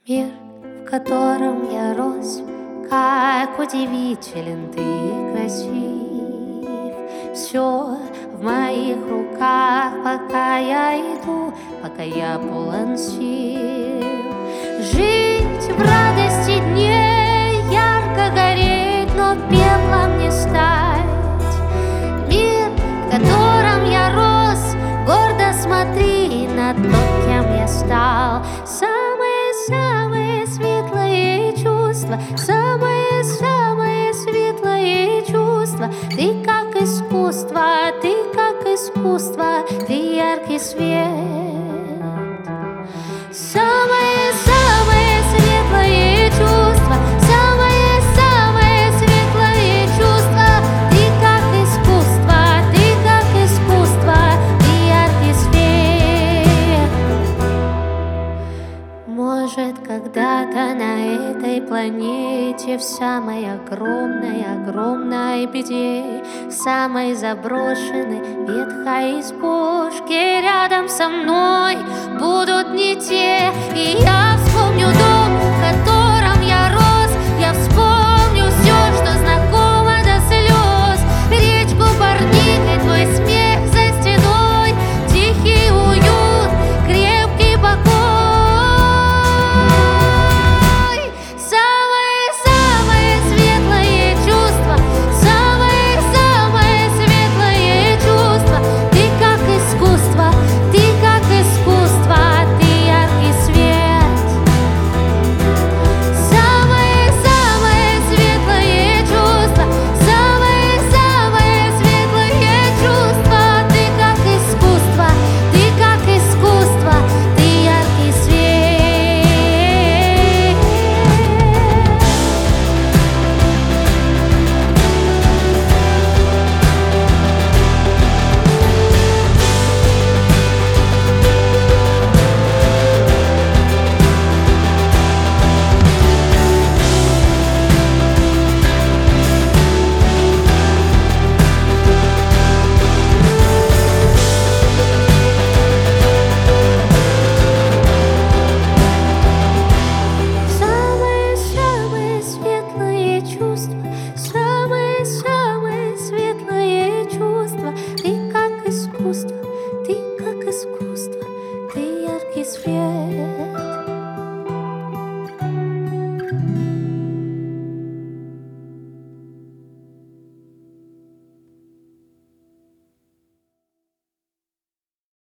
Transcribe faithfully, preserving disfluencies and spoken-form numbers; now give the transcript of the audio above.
Мир, в котором я рос, как удивителен ты и красив. Все в моих руках, пока я иду, пока я полон сил. Жить в радости дней, ярко гореть, но пеплом не стать. Мир, в котором я рос, гордо смотри на то, кем я стал. Самые-самые светлые чувства, самые-самые светлые чувства. Ты как искусство, ты как искусство, ты яркий свет. Самые-самые светлые чувства, самые-самые светлые чувства. Ты как искусство, ты как искусство, ты яркий свет. Может, когда-то на этой планете, в самой огромной, огромной беде, в самой заброшенной, ветхой избушке, рядом со мной будут не те. И я вспомню дом, в котором я рос, я вспомню все, что знакомо до слез. Речку Парник и твой смех за стеной, тихий уют, крепкий покой. Самые-самые светлые чувства, самые-самые светлые чувства. Ты как искусство, ты как искусство, ты яркий свет. Самые-самые светлые чувства, самые-самые светлые чувства. Ты как искусство, ты как искусство, ты яркий свет. Самые-самые светлые чувства, самые-самые светлые чувства. Ты как искусство, ты как искусство, ты яркий свет.